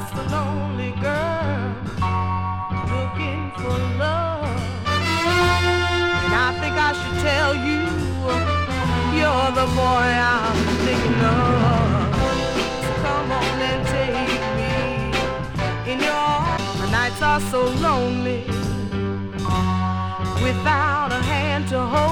just a lonely girl looking for love. And I think I should tell you, you're the boy I'm thinking of. So come on and take me in your arms. The nights are so lonely without a hand to hold.